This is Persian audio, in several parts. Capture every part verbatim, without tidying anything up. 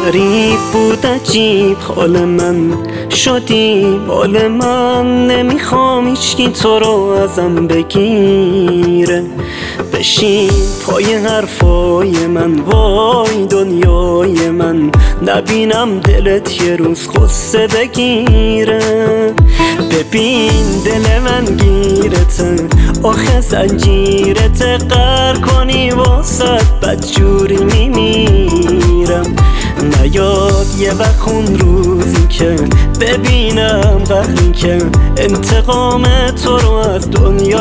غریب بود عجیب حال من، شدی بال من. نمیخوام هیچکی تو رو ازم بگیره، بشین پای حرفای من. وای دنیای من، نبینم دلت یه روز غصه بگیره. ببین دل من گیرته، آخه زنجیرته. قهر کنی واسد بدجوری میمیرم. نیاد یه وقت اون روزی که ببینم قهری که انتقام تو رو از دنیا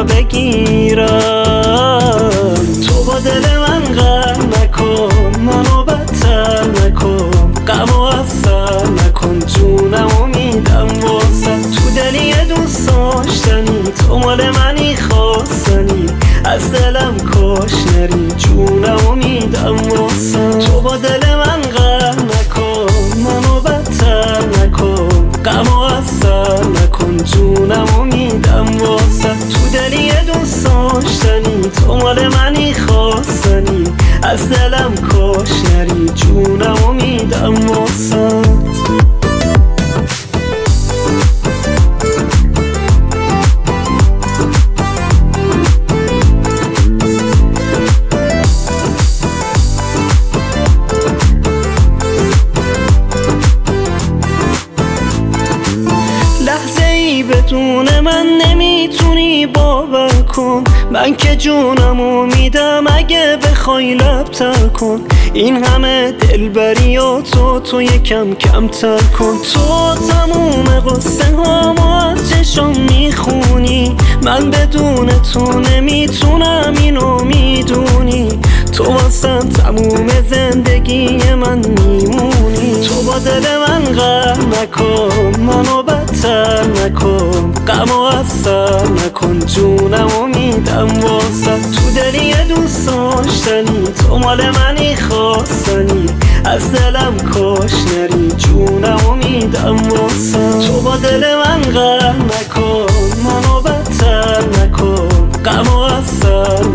بگیرم. تو با دل من قهر نکن، منو بدتر نکن. غم و افسر نکن، جونمو میدم واسه. تو دلی یه دوست داشتنی، تو مال منی خواستنی. از دلم کاش نری، جونمو میدم واسه. تو با دل من قهر نکن، منو بدتر نکن. غم و افسر نکن، جونمو میدم واسه. تو دلی یه دوست داشتنی، تو مال منی خواستنی. از دلم کاش نری، جونمو میدم واسه. بدون من نمیتونی باور کن، من که جونمو میدم اگه بخوای لبتر کن. این همه دلبری و تو تو یکم کمتر کن. تو تموم قصه هامو از چشم میخونی، من بدون تو نمیتونم اینو میدونی. تو واسه تموم زندگی من میمونی. تو با دل من قهر نکن، منو بدتر نکن. غم و افسر نکن، جونمو میدم واسه. تو دلی یه دوست داشتنی، تو مال منی خواستنی. از دلم کاش نری، جونمو میدم واسه. تو با دل من قهر نکن، منو بدتر نکن. غم و افسر